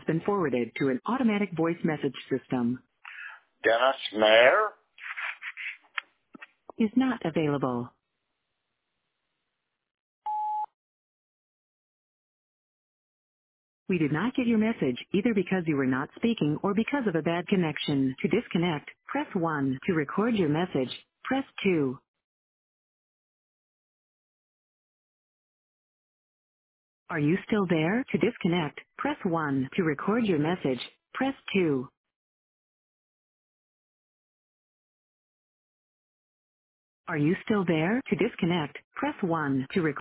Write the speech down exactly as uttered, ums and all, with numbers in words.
been forwarded to an automatic voice message system. Dennis Mayer? Is not available. We did not get your message either because you were not speaking or because of a bad connection. To disconnect, press one. To record your message, press two. Are you still there? To disconnect, press one. To record your message, press two. Are you still there? To disconnect, press one. To record